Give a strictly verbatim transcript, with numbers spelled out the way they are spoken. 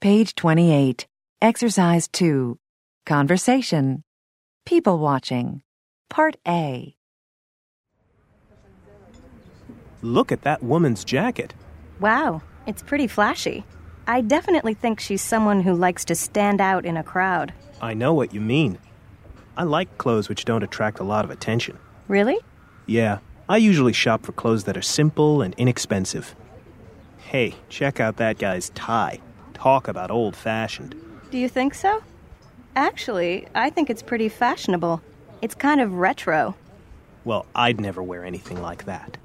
Page twenty-eight. Exercise two. Conversation. People watching. Part A. Look at that woman's jacket. Wow, it's pretty flashy. I definitely think she's someone who likes to stand out in a crowd. I know what you mean. I like clothes which don't attract a lot of attention. Really? Yeah, I usually shop for clothes that are simple and inexpensive. Hey, check out that guy's tie. Talk about old-fashioned. Do you think so? Actually, I think it's pretty fashionable. It's kind of retro. Well, I'd never wear anything like that.